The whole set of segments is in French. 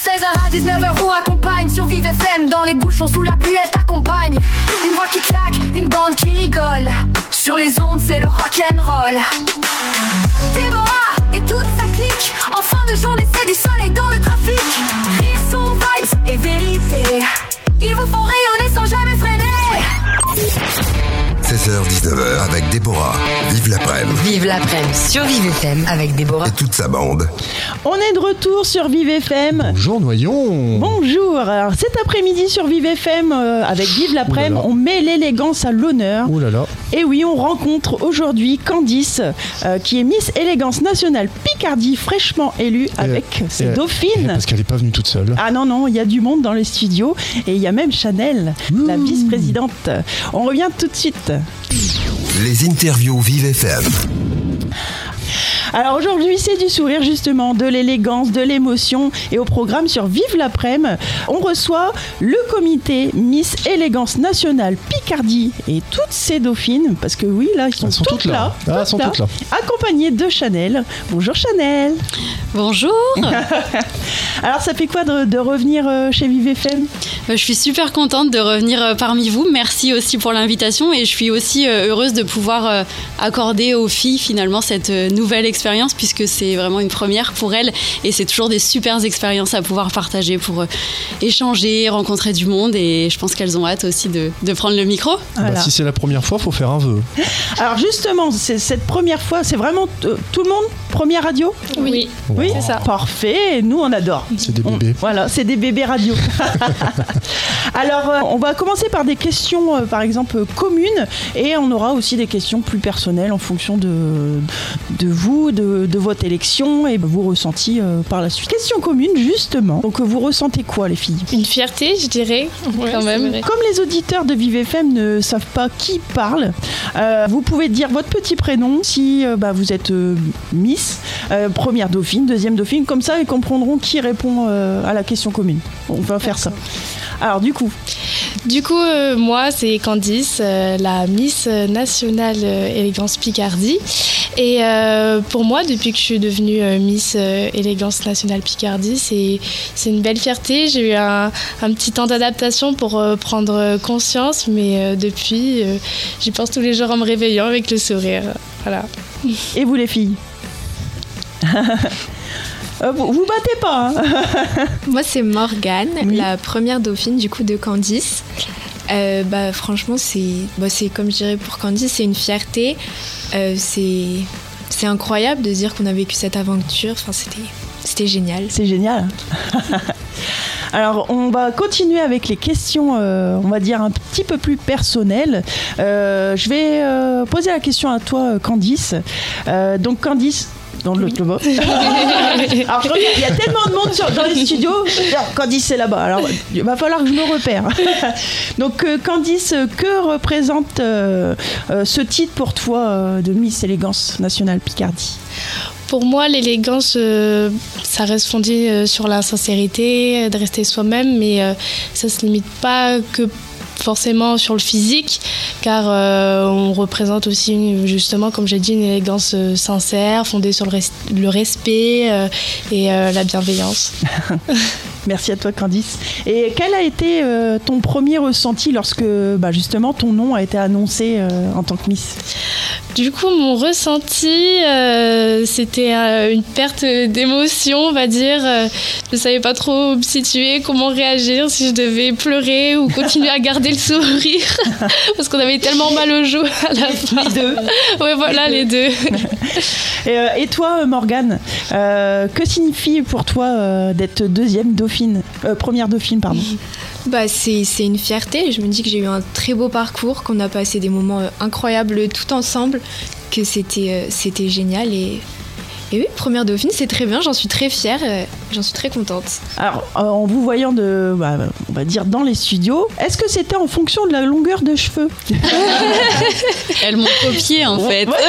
16h à 19h vous accompagne sur Vive FM. Dans les bouchons sous la pluie elle t'accompagne. Une voix qui claque, une bande qui rigole. Sur les ondes c'est le rock'n'roll. Déborah et toute sa clique. En fin de journée c'est du soleil dans le trafic. Risson, vibes et vérité. Ils vous font rayonner sans jamais freiner. 16h-19h avec Déborah. Vive l'après-midi. Vive l'après-midi sur Vive FM avec Déborah. Et toute sa bande. On est de retour sur Vive FM. Bonjour Noyon. Bonjour. Alors cet après-midi sur Vive FM avec Vive l'après-midi, on met l'élégance à l'honneur. Ouh là là. Et oui, on rencontre aujourd'hui Candice, qui est Miss Élégance Nationale Picardie, fraîchement élue avec ses dauphines. Parce qu'elle n'est pas venue toute seule. Ah non, il y a du monde dans les studios et il y a même Chanel, la vice-présidente. On revient tout de suite. Les interviews Vive FM. Alors aujourd'hui, c'est du sourire justement, de l'élégance, de l'émotion. Et au programme sur Vive l'après-midi, on reçoit le comité Miss Élégance Nationale Picardie et toutes ses dauphines, parce que oui, là, elles sont toutes là. Elles sont toutes là. Accompagnées de Chanel. Bonjour Chanel. Bonjour. Alors ça fait quoi de revenir chez Vive FM ? Je suis super contente de revenir parmi vous. Merci aussi pour l'invitation et je suis aussi heureuse de pouvoir accorder aux filles finalement cette nouvelle expérience puisque c'est vraiment une première pour elles et c'est toujours des super expériences à pouvoir partager pour échanger, rencontrer du monde et je pense qu'elles ont hâte aussi de prendre le micro. Voilà. Si c'est la première fois, il faut faire un vœu. Alors justement, cette première fois, c'est vraiment tout le monde première radio ? Oui, oui, c'est ça. Parfait, nous on adore. C'est des bébés. Voilà, c'est des bébés radio. Alors, on va commencer par des questions, par exemple, communes, et on aura aussi des questions plus personnelles en fonction de vous, de votre élection et vos ressentis par la suite. Question commune, justement. Donc, vous ressentez quoi, les filles ? Une fierté, je dirais, quand même. Comme les auditeurs de Vive FM ne savent pas qui parle, vous pouvez dire votre petit prénom si vous êtes Miss, première dauphine, deuxième dauphine, comme ça ils comprendront qui répond à la question commune. On va faire ça. Alors du coup, moi c'est Candice, la Miss Nationale Élégance Picardie. Et pour moi, depuis que je suis devenue Miss Élégance Nationale Picardie, c'est une belle fierté. J'ai eu un petit temps d'adaptation pour prendre conscience, mais depuis, j'y pense tous les jours en me réveillant avec le sourire. Voilà. Et vous les filles ? Vous battez pas, hein. Moi c'est Morgane, la première dauphine du coup de Candice. Franchement c'est comme je dirais pour Candice, c'est une fierté. C'est incroyable de dire qu'on a vécu cette aventure. Enfin c'était génial. C'est génial. Alors, on va continuer avec les questions, on va dire, un petit peu plus personnelles. Je vais poser la question à toi, Candice. Donc, Candice, dans le Alors, je regarde, il y a tellement de monde dans les studios. Alors, Candice, c'est là-bas. Alors, il va falloir que je me repère. Donc, Candice, que représente ce titre pour toi de Miss Élégance Nationale Picardie ? Pour moi, l'élégance, ça reste fondé sur la sincérité, de rester soi-même, mais ça ne se limite pas que forcément sur le physique, car on représente aussi, justement, comme j'ai dit, une élégance sincère, fondée sur le respect et la bienveillance. Merci à toi, Candice. Et quel a été ton premier ressenti lorsque, justement, ton nom a été annoncé en tant que Miss ? Du coup, mon ressenti, c'était une perte d'émotion, on va dire. Je ne savais pas trop me situer, comment réagir, si je devais pleurer ou continuer à garder le sourire. Parce qu'on avait tellement mal au joue à la fin. Les deux. Oui, voilà, les deux. Et toi, Morgane, que signifie pour toi d'être première dauphine, pardon ? C'est une fierté. Je me dis que j'ai eu un très beau parcours, qu'on a passé des moments incroyables tout ensemble, que c'était génial. Et oui, première dauphine, c'est très bien, j'en suis très fière, j'en suis très contente. Alors, en vous voyant on va dire dans les studios, est-ce que c'était en fonction de la longueur de cheveux ? Elles m'ont copié en fait. Ouais,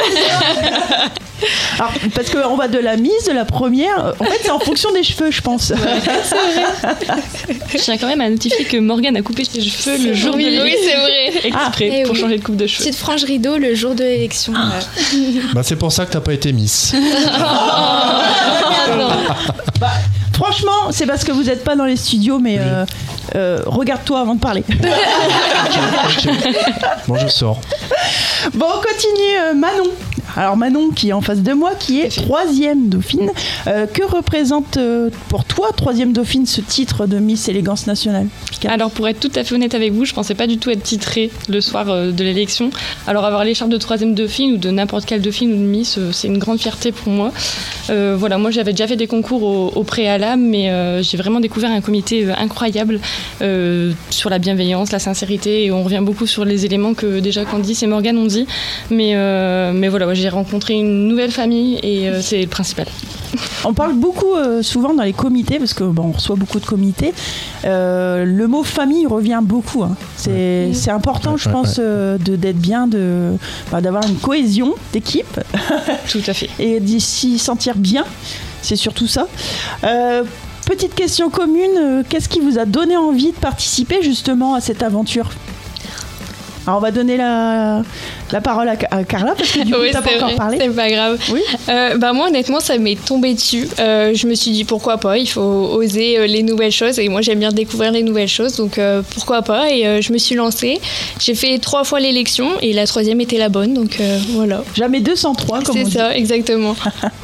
alors, parce qu'on va de la mise, de la première, en fait c'est en fonction des cheveux, je pense. Ouais, c'est vrai. Je tiens quand même à notifier que Morgane a coupé ses cheveux le jour de l'élection. Oui, c'est vrai. Exprès, pour changer de coupe de cheveux. Petite frange rideau le jour de l'élection. C'est pour ça que t'as pas été Miss. Franchement, Franchement, c'est parce que vous n'êtes pas dans les studios, mais regarde-toi avant de parler. Ok. Bon, je sors. Bon, on continue. Manon. Alors Manon qui est en face de moi, qui est 3e dauphine. Que représente pour toi, 3e dauphine, ce titre de Miss Élégance Nationale? Alors pour être tout à fait honnête avec vous, je pensais pas du tout être titrée le soir de l'élection. Alors avoir l'écharpe de 3e dauphine ou de n'importe quelle dauphine ou de Miss, c'est une grande fierté pour moi. Voilà, moi j'avais déjà fait des concours au préalable, mais j'ai vraiment découvert un comité incroyable sur la bienveillance, la sincérité, et on revient beaucoup sur les éléments que déjà Candice et Morgane ont dit. Mais voilà, j'ai rencontré une nouvelle famille et c'est le principal. On parle beaucoup souvent dans les comités, parce que on reçoit beaucoup de comités. Le mot famille revient beaucoup. Hein. C'est important, je pense, d'être bien, d'avoir une cohésion d'équipe. Tout à fait. Et d'y s'y sentir bien. C'est surtout ça. Petite question commune, qu'est-ce qui vous a donné envie de participer justement à cette aventure ? Alors on va donner la parole à Carla, parce que du coup oui, t'as pas encore parlé. C'est pas grave. Oui. Moi honnêtement ça m'est tombé dessus. Je me suis dit pourquoi pas, il faut oser les nouvelles choses, et moi j'aime bien découvrir les nouvelles choses, donc pourquoi pas, et je me suis lancée. J'ai fait 3 fois l'élection et la 3e était la bonne, donc voilà. Jamais 203 comme on dit. C'est ça, exactement.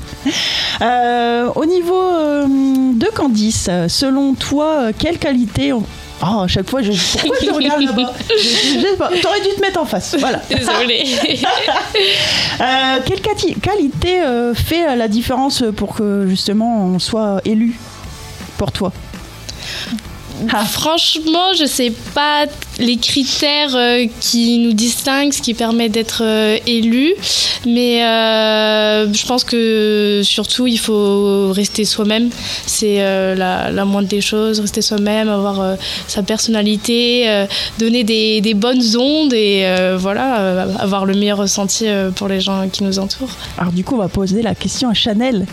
Au niveau de Candice, selon toi, quelle qualité à chaque fois, pourquoi je regarde là-bas? T'aurais dû te mettre en face. Voilà. Désolée. Quelle qualité fait la différence pour que justement on soit élu pour toi? Franchement, je sais pas les critères qui nous distinguent, ce qui permet d'être élu, mais je pense que surtout il faut rester soi-même. C'est la moindre des choses, rester soi-même, avoir sa personnalité, donner des bonnes ondes et avoir le meilleur ressenti pour les gens qui nous entourent. Alors du coup, on va poser la question à Chanel.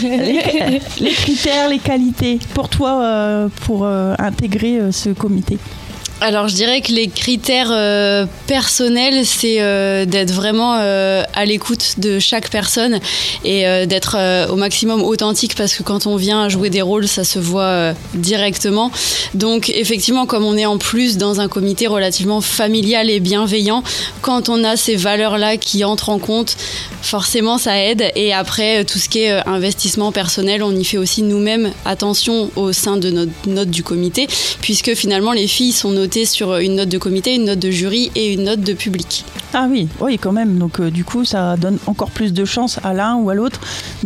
Les critères, les qualités pour toi pour intégrer ce comité. Alors je dirais que les critères personnels, c'est d'être vraiment à l'écoute de chaque personne et d'être au maximum authentique, parce que quand on vient jouer des rôles, ça se voit directement. Donc effectivement, comme on est en plus dans un comité relativement familial et bienveillant, quand on a ces valeurs-là qui entrent en compte, forcément ça aide. Et après, tout ce qui est investissement personnel, on y fait aussi nous-mêmes attention au sein de notre note du comité, puisque finalement les filles sont notées sur une note de comité, une note de jury et une note de public. Ah oui, quand même. Donc du coup, ça donne encore plus de chance à l'un ou à l'autre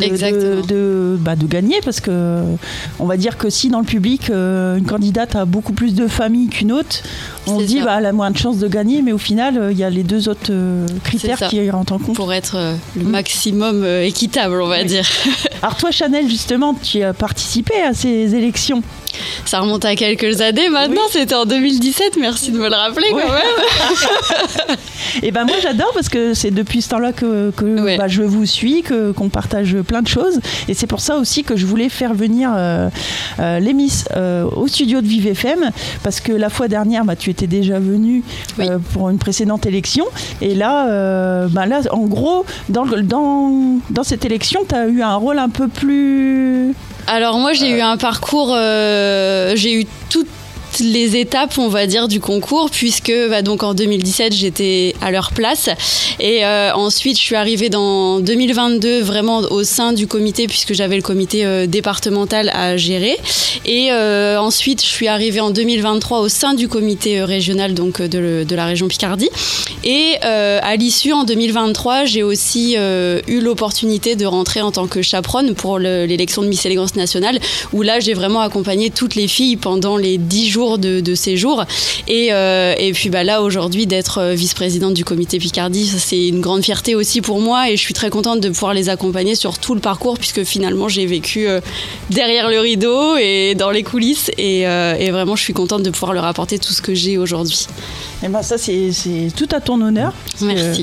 de gagner, parce que on va dire que si dans le public, une candidate a beaucoup plus de famille qu'une autre, on se dit elle a moins de chances de gagner, mais au final, il y a les 2 autres critères qui rentrent en compte. Pour être le maximum équitable, on va dire. Alors toi, Chanel, justement, tu as participé à ces élections. Ça remonte à quelques années maintenant, c'était en 2017, merci de me le rappeler quand même. Et moi j'adore, parce que c'est depuis ce temps-là que je vous suis, qu'on partage plein de choses, et c'est pour ça aussi que je voulais faire venir les Miss au studio de Vive FM, parce que la fois dernière tu étais déjà venue pour une précédente élection, et là, en gros dans cette élection tu as eu un rôle un peu plus... Alors moi j'ai eu un parcours, j'ai eu toutes les étapes, on va dire, du concours, puisque donc en 2017 j'étais à leur place, et ensuite je suis arrivée dans 2022 vraiment au sein du comité, puisque j'avais le comité départemental à gérer, et ensuite je suis arrivée en 2023 au sein du comité régional donc de la région Picardie, et à l'issue en 2023 j'ai aussi eu l'opportunité de rentrer en tant que chaperonne pour l'élection de Miss Élégance Nationale, où là j'ai vraiment accompagné toutes les filles pendant les 10 jours de séjour, et puis là aujourd'hui d'être vice-présidente du comité Picardie, ça, c'est une grande fierté aussi pour moi, et je suis très contente de pouvoir les accompagner sur tout le parcours, puisque finalement j'ai vécu derrière le rideau et dans les coulisses, et vraiment je suis contente de pouvoir leur apporter tout ce que j'ai aujourd'hui. Et ça c'est tout à ton honneur. Merci.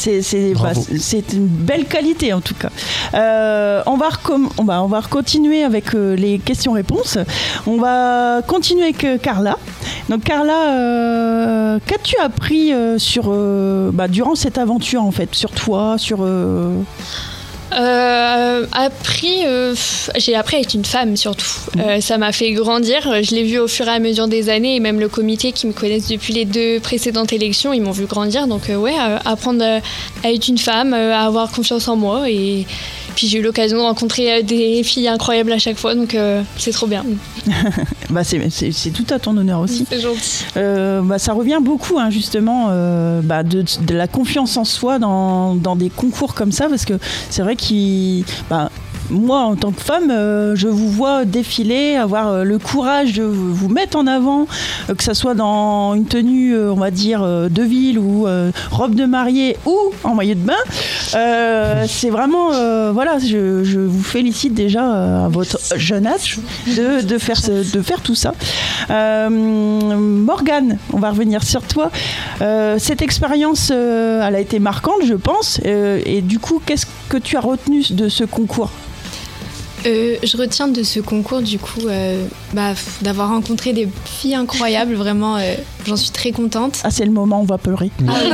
C'est une belle qualité en tout cas. On va continuer avec les questions-réponses. On va continuer avec Carla. Donc Carla, qu'as-tu appris durant cette aventure en fait, sur toi, sur J'ai appris à être une femme surtout. Ça m'a fait grandir. Je l'ai vu au fur et à mesure des années et même le comité qui me connaissent depuis les 2 précédentes élections, ils m'ont vu grandir. Donc apprendre à être une femme, à avoir confiance en moi et puis j'ai eu l'occasion de rencontrer des filles incroyables à chaque fois, donc c'est trop bien. C'est tout à ton honneur aussi. C'est gentil. Ça revient beaucoup justement de la confiance en soi dans des concours comme ça, parce que c'est vrai moi, en tant que femme, je vous vois défiler, avoir le courage de vous mettre en avant, que ça soit dans une tenue, on va dire, de ville ou robe de mariée ou en maillot de bain. C'est vraiment, je vous félicite déjà à votre jeune âge de faire tout ça. Morgane, on va revenir sur toi. Cette expérience, elle a été marquante, je pense. Et du coup, qu'est-ce que tu as retenu de ce concours ? Je retiens de ce concours du coup d'avoir rencontré des filles incroyables, vraiment j'en suis très contente. Ah, c'est le moment, on va pleurer.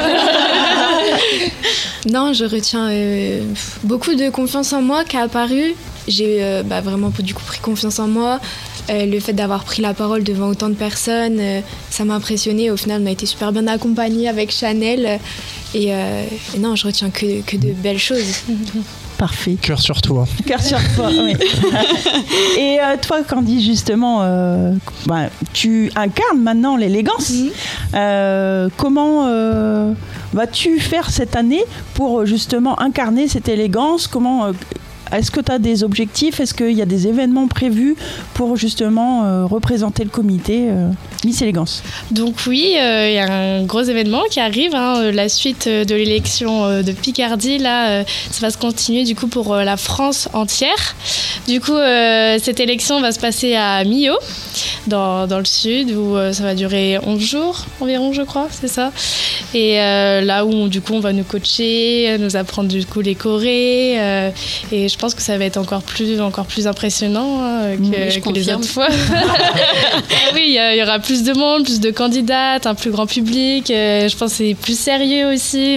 Non, je retiens beaucoup de confiance en moi qui a apparu. J'ai vraiment du coup pris confiance en moi. Le fait d'avoir pris la parole devant autant de personnes, ça m'a impressionnée. Au final, on a été super bien accompagnés avec Chanel. Et non, je retiens que de belles choses. Parfait. Cœur sur toi. Cœur sur toi, oui. Et toi, Candy, justement, tu incarnes maintenant l'élégance. Comment vas-tu faire cette année pour justement incarner cette élégance ? Est-ce que tu as des objectifs ? Est-ce qu'il y a des événements prévus pour justement représenter le comité Miss Élégance ? Donc oui, il y a un gros événement qui arrive, la suite de l'élection de Picardie. Là, ça va se continuer du coup pour la France entière. Du coup, cette élection va se passer à Millau, dans le sud, où ça va durer 11 jours environ, je crois, c'est ça. Et là où du coup on va nous coacher, nous apprendre du coup les chorés, et je pense que ça va être encore plus impressionnant que les autres fois. Oui, il y aura plus de monde, plus de candidates, un plus grand public. Je pense que c'est plus sérieux aussi.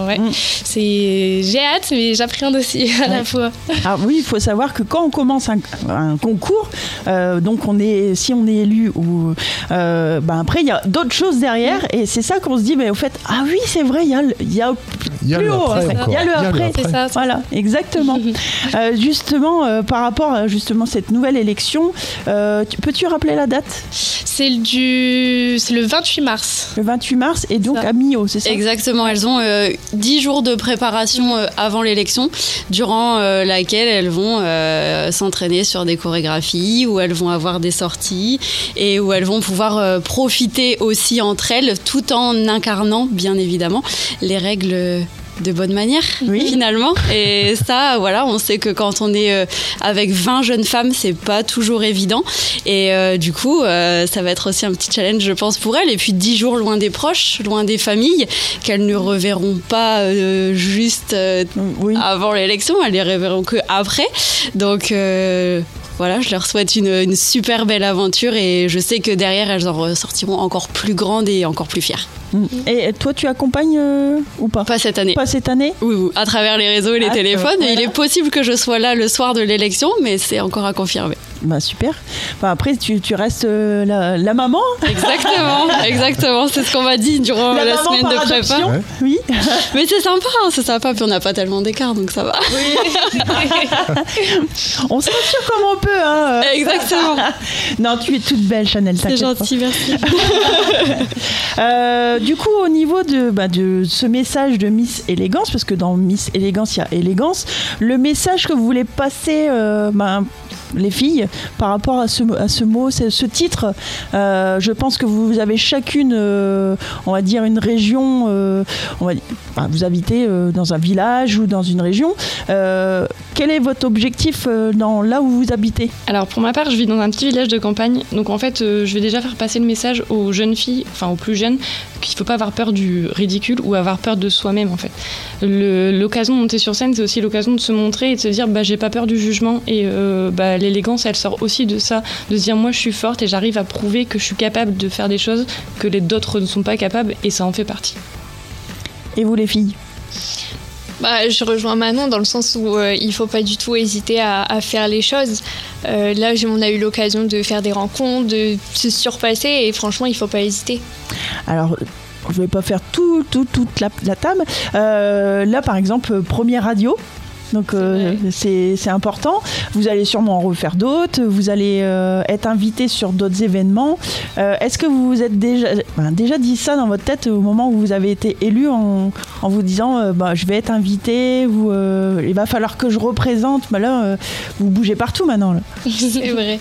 J'ai hâte, mais j'appréhende aussi à la fois. Alors oui, il faut savoir que quand on commence un concours, donc si on est élu ou après il y a d'autres choses derrière, et c'est ça qu'on se dit, mais au fait, ah oui, c'est vrai, il y a plus haut, il y a le après, c'est ça. Voilà, exactement. Justement, par rapport à cette nouvelle élection, peux-tu rappeler la date ? C'est le 28 mars. Le 28 mars, et donc à Millau, c'est ça ? Exactement, elles ont 10 jours de préparation avant l'élection, durant laquelle elles vont s'entraîner sur des chorégraphies, où elles vont avoir des sorties, et où elles vont pouvoir profiter aussi entre elles, tout en incarnant, bien évidemment, les règles de bonne manière, finalement. Et ça, on sait que quand on est avec 20 jeunes femmes, c'est pas toujours évident. Et du coup, ça va être aussi un petit challenge, je pense, pour elles. Et puis 10 jours loin des proches, loin des familles, qu'elles ne reverront pas juste avant l'élection, elles les reverront que après. Donc je leur souhaite une super belle aventure, et je sais que derrière, elles en ressortiront encore plus grandes et encore plus fières. Et toi, tu accompagnes ou pas ? Pas cette année. Pas cette année ? Oui, à travers les réseaux et les téléphones. Voilà. Il est possible que je sois là le soir de l'élection, mais c'est encore à confirmer. Super. Après, tu restes la maman. Exactement. C'est ce qu'on m'a dit durant la semaine de prépa. Ouais. Oui. Mais c'est sympa. Puis on n'a pas tellement d'écart, donc ça va. Oui. On se rassure comme on peut. Exactement. Non, tu es toute belle, Chanel. C'est gentil, merci. Du coup, au niveau de ce message de Miss Élégance, parce que dans Miss Élégance, il y a élégance, le message que vous voulez passer, les filles, par rapport à ce mot, ce titre, je pense que vous avez chacune, on va dire, une région, vous habitez dans un village ou dans une région. Quel est votre objectif là où vous habitez ? Alors pour ma part, je vis dans un petit village de campagne, donc en fait je vais déjà faire passer le message aux jeunes filles, aux plus jeunes, qu'il ne faut pas avoir peur du ridicule ou avoir peur de soi-même en fait. L'occasion de monter sur scène, c'est aussi l'occasion de se montrer et de se dire j'ai pas peur du jugement, et l'élégance, elle sort aussi de ça, de se dire moi je suis forte et j'arrive à prouver que je suis capable de faire des choses que les d'autres ne sont pas capables, et ça en fait partie. Et vous les filles ? Je rejoins Manon dans le sens où il ne faut pas du tout hésiter à faire les choses. Là, on a eu l'occasion de faire des rencontres, de se surpasser et franchement, il ne faut pas hésiter. Alors, je ne vais pas faire toute la table. Là, par exemple, première radio. Donc c'est important. Vous allez sûrement en refaire d'autres. Vous allez être invité sur d'autres événements. Est-ce que vous vous êtes déjà dit ça dans votre tête au moment où vous avez été élu en vous disant je vais être invité ou il va falloir que je représente. Là, vous bougez partout maintenant. Là. C'est vrai.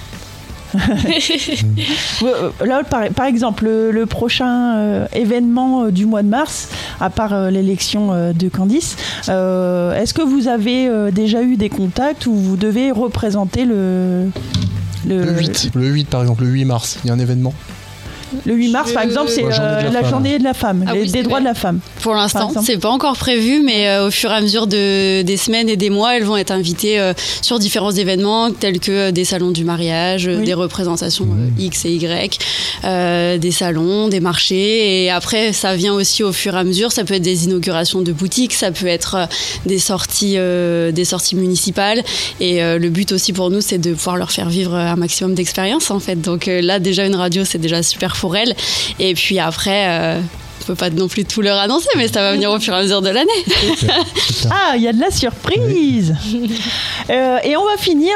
Là, par exemple, le prochain événement du mois de mars, à part l'élection de Candice, est-ce que vous avez déjà eu des contacts où vous devez représenter le 8 par exemple, le 8 mars, il y a un événement. Le 8 mars, par exemple, c'est la journée de la femme, des droits de la femme. Pour l'instant, c'est pas encore prévu, mais au fur et à mesure des semaines et des mois, elles vont être invitées sur différents événements, tels que des salons du mariage, des représentations X et Y, des salons, des marchés. Et après, ça vient aussi au fur et à mesure. Ça peut être des inaugurations de boutiques, ça peut être des sorties municipales. Et le but aussi pour nous, c'est de pouvoir leur faire vivre un maximum d'expérience, en fait. Donc là, déjà, une radio, c'est déjà super pour elles. Et puis après, on peut pas non plus tout leur annoncer, mais ça va venir au fur et à mesure de l'année. Ah, il y a de la surprise. Et on va finir.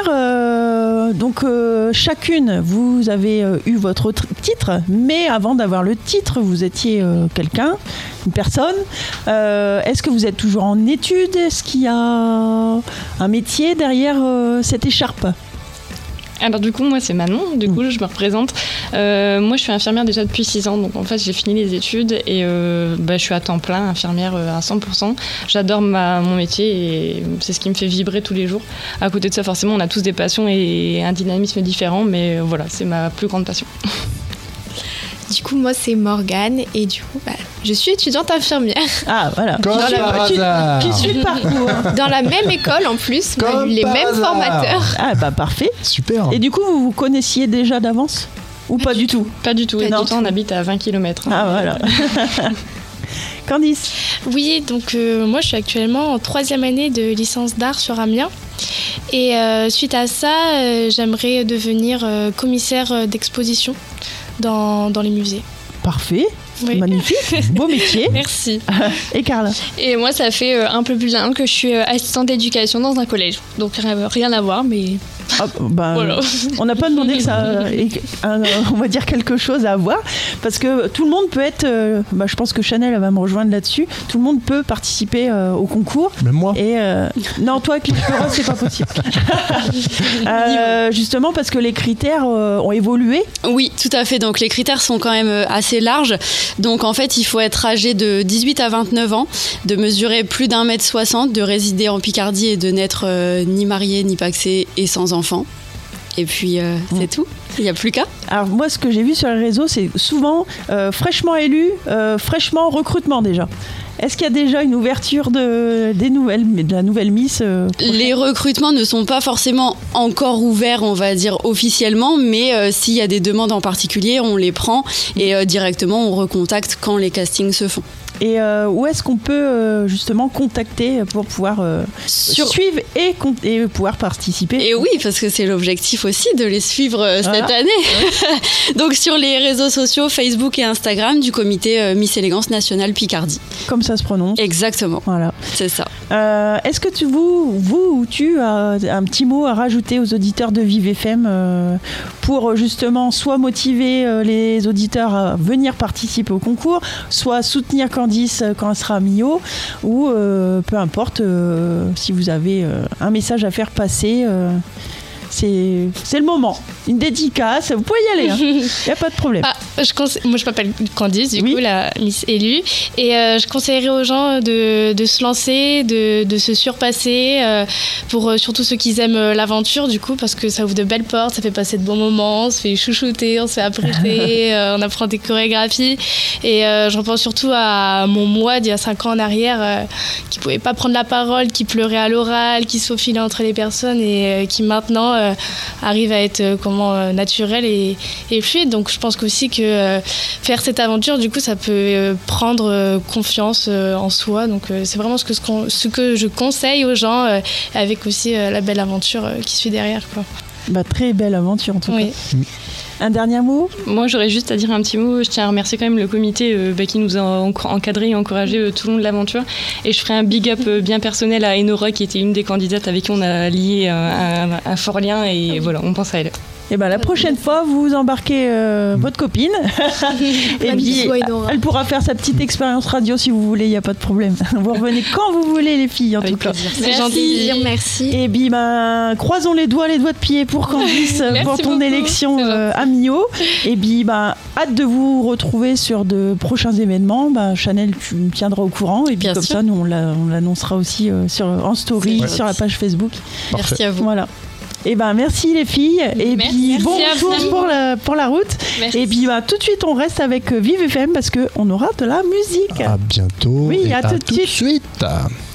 Chacune, vous avez eu votre titre, mais avant d'avoir le titre, vous étiez quelqu'un, une personne. Est-ce que vous êtes toujours en études? Est-ce qu'il y a un métier derrière cette écharpe? Alors du coup, moi c'est Manon, je me représente. Moi je suis infirmière déjà depuis 6 ans, donc en fait j'ai fini les études et je suis à temps plein, infirmière à 100%. J'adore mon métier et c'est ce qui me fait vibrer tous les jours. À côté de ça, forcément, on a tous des passions et un dynamisme différent, mais voilà, c'est ma plus grande passion. Du coup, moi, c'est Morgane et du coup, je suis étudiante infirmière. Ah, voilà. Qui suit le parcours. Dans la même école, en plus, on a eu les mêmes formateurs. Ah, parfait. Super. Et du coup, vous vous connaissiez déjà d'avance? Ou pas du tout? Pas du tout. Et pourtant, on habite à 20 km. Ah, voilà. Candice? Oui, donc moi, je suis actuellement en 3e année de licence d'art sur Amiens. Et suite à ça, j'aimerais devenir commissaire d'exposition dans les musées. Parfait, magnifique, beau métier. Merci. Et Carla? Et moi, ça fait un peu plus d'un an que je suis assistante d'éducation dans un collège. Donc rien à voir, mais... Voilà. On n'a pas demandé que ça on va dire quelque chose à voir, parce que tout le monde peut être je pense que Chanel va me rejoindre là-dessus, tout le monde peut participer au concours. Même moi. Et non, toi avec les cheveux c'est pas possible. Justement parce que les critères ont évolué. Oui, tout à fait, donc les critères sont quand même assez larges. Donc en fait il faut être âgé de 18 à 29 ans, de mesurer plus d'1,60 m, de résider en Picardie et de n'être ni marié ni pacsé et sans enfant. Et puis c'est tout, il n'y a plus qu'à. Alors moi ce que j'ai vu sur les réseaux, c'est souvent fraîchement élu, fraîchement recrutement déjà. Est-ce qu'il y a déjà une ouverture de la nouvelle Miss Les recrutements ne sont pas forcément encore ouverts, on va dire officiellement, mais s'il y a des demandes en particulier, on les prend et directement on recontacte quand les castings se font. Et où est-ce qu'on peut justement contacter pour pouvoir suivre et pouvoir participer? Et oui, parce que c'est l'objectif aussi de les suivre cette année. Donc sur les réseaux sociaux Facebook et Instagram du comité Miss Élégance Nationale Picardie. Comme ça se prononce. Exactement. Voilà. C'est ça. Est-ce que tu as un petit mot à rajouter aux auditeurs de Vive FM pour justement soit motiver les auditeurs à venir participer au concours, soit soutenir Candice quand elle sera à Millau, ou peu importe si vous avez un message à faire passer, c'est le moment. Une dédicace, vous pouvez y aller, il n'y a pas de problème. Moi je m'appelle Candice, du coup la Miss élue, et je conseillerais aux gens de se lancer, de se surpasser, pour surtout ceux qui aiment l'aventure, du coup, parce que ça ouvre de belles portes, ça fait passer de bons moments, on se fait chouchouter, on se fait apprêter, on apprend des chorégraphies, et je repense surtout à mon moi d'il y a 5 ans en arrière, qui pouvait pas prendre la parole, qui pleurait à l'oral, qui se faufilait entre les personnes, et qui maintenant arrive à être naturel et fluide. Donc je pense aussi que faire cette aventure, du coup, ça peut prendre confiance en soi. Donc c'est vraiment ce que je conseille aux gens, avec aussi la belle aventure qui suit derrière, quoi. Très belle aventure en tout cas. Un dernier mot ? Moi, j'aurais juste à dire un petit mot. Je tiens à remercier quand même le comité qui nous a encadrés et encouragés tout le long de l'aventure. Et je ferai un big up bien personnel à Enora, qui était une des candidates avec qui on a lié un fort lien. Et voilà, on pense à elle. Et la prochaine fois, vous embarquez votre copine. Et puis, elle pourra faire sa petite expérience radio si vous voulez, il n'y a pas de problème. Vous revenez quand vous voulez, les filles, en tout cas. C'est gentil. Merci. Et puis, croisons les doigts de pied pour Candice, pour ton élection à Millau. Et puis, hâte de vous retrouver sur de prochains événements. Chanel, tu me tiendras au courant. Et puis, comme ça, nous, on l'annoncera aussi en story, sur la page Facebook. Parfait. Merci à vous. Voilà. Et merci les filles. Et puis bon retour pour la route. Merci. Et puis tout de suite on reste avec Vive FM parce qu'on aura de la musique. À bientôt. Oui, et à tout de suite.